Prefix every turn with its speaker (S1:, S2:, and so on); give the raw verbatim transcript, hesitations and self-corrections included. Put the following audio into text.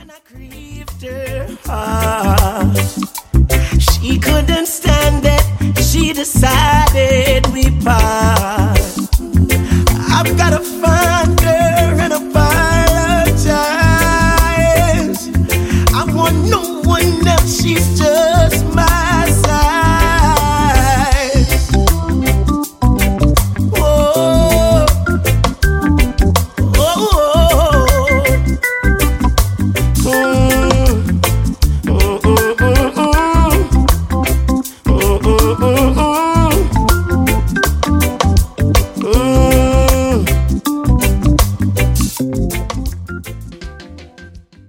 S1: When I grieved her heart, she couldn't stand it. She decided we part. I've gotta find